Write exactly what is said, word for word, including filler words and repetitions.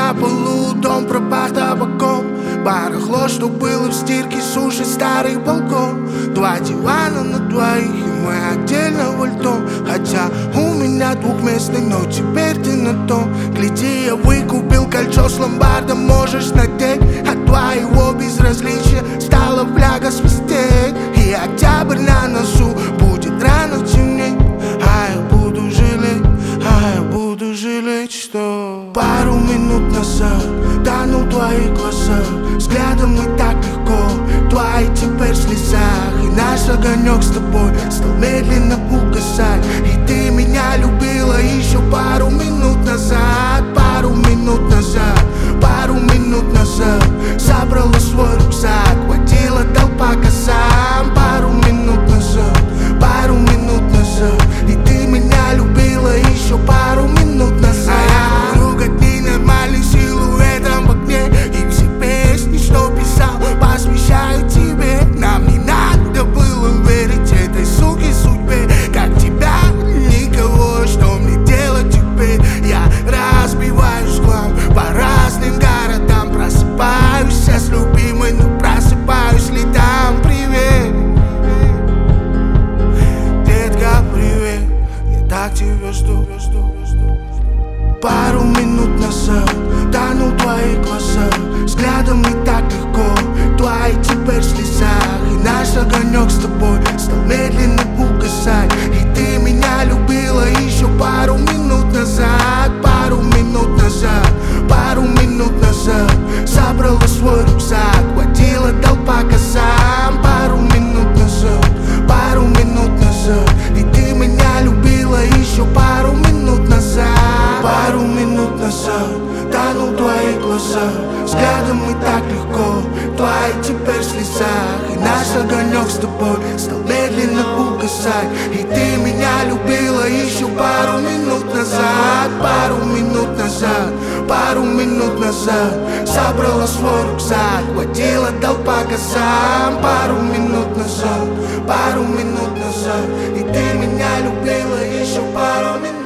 на полу, дом пропах табаком. Барахло, что было в стирке, сушит старый балкон. Два дивана на двоих, и мы отдельно вольтом. Хотя у меня двухместный, но теперь ты на том. Гляди, я выкупил кольцо с ломбардом, можешь надеть. От твоего безразличия стала фляга свистеть. И октябрь на носу, будет рано темнеть. А я буду жалеть, а я буду жалеть, что пару минут назад тонул в твоих глазах. Взглядом и так легко, твои теперь в слезах. И наш огонек с тобой стал медленно угасать. И ты меня любила еще пару минут назад. Пару минут назад, пару минут назад. Забрала свой рюкзак, водила толпа косам. Пару минут назад, пару минут назад. И ты меня любила еще пару минут назад. А я вокруг одни нормальных силуэтом в окне. И все песни, что писал, посвящаю тебе. Нам не надо было верить этой суке судьбе. Как тебя, никого, что мне делать теперь? Я разбиваюсь хлам по разным городам. Просыпаюсь я с любимой, но просыпаюсь ли там? Привет, детка, привет. Я так тебя жду, жду, жду. Пару минут назад тонул в твоих глазах. Взглядом не так легко, твои теперь в слезах. И наш огонек с тобой стал медленно угасать. И ты меня любила еще пару минут назад. Пару минут назад, пару минут назад. Забрала свой рюкзак, водила толпа косам. Пару минут назад, пару минут назад. И ты меня любила еще пару минут назад. Пару минут назад тонул в твоих глазах. Взглядом и так легко, твои теперь в слезах. И наш огонек с тобой стал медленно угасать. И ты меня любила еще пару минут назад. Пару минут назад, пару минут назад. Забрала свой рюкзак, водила толпа косам. Пару минут назад, пару минут назад. И ты меня любила еще пару минут назад.